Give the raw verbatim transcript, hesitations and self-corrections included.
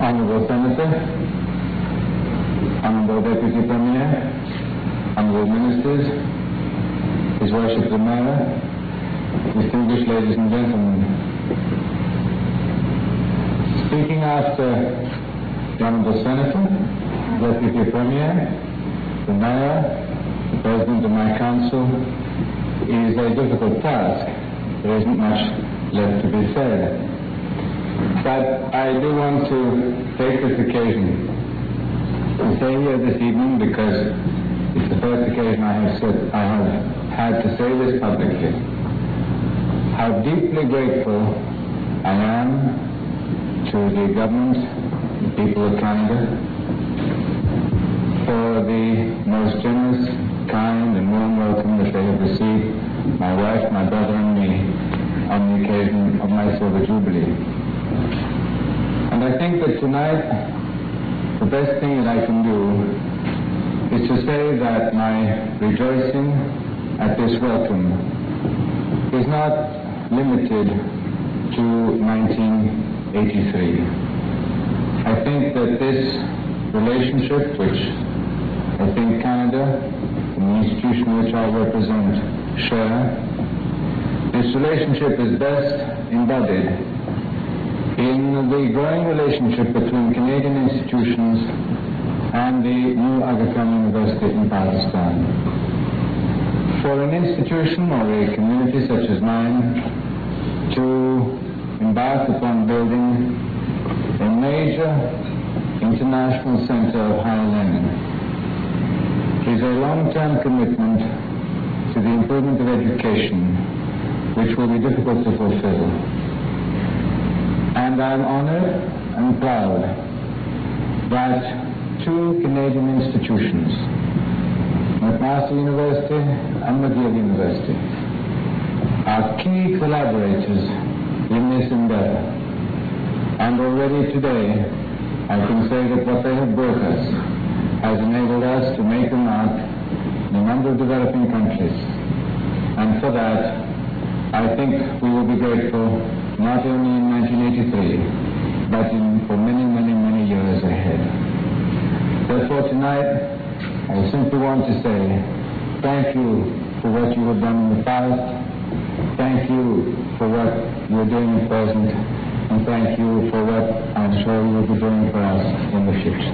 Honorable Senator, Honorable Deputy Premier, Honorable Ministers, His Worship the Mayor, distinguished ladies and gentlemen. Speaking after the Honorable Senator, Deputy Premier, the Mayor, the President of my Council, is a difficult task. There isn't much left to be said. But I do want to take this occasion to say here this evening, because it's the first occasion I have said, I have had to say this publicly, how deeply grateful I am to the government, the people of Canada, for the most generous, kind and warm welcome that they have received my wife, my brother and me on the occasion of my Silver Jubilee. And I think that tonight the best thing that I can do is to say that my rejoicing at this welcome is not limited to nineteen eighty-three. I think that this relationship, which I think Canada and the institution which I represent share, this relationship is best embodied in the growing relationship between Canadian institutions and the new Aga Khan University in Pakistan. For an institution or a community such as mine to embark upon building a major international center of higher learning is a long-term commitment to the improvement of education which will be difficult to fulfill. And I'm honored and proud that two Canadian institutions, McMaster University and McGill University, are key collaborators in this endeavor. And already today, I can say that what they have brought us has enabled us to make a mark in a number of developing countries. And for that, I think we will be grateful not only in nineteen eighty-three, but in, for many, many, many years ahead. Therefore tonight, I simply want to say thank you for what you have done in the past, thank you for what you are doing at present, and thank you for what I'm sure you will be doing for us in the future.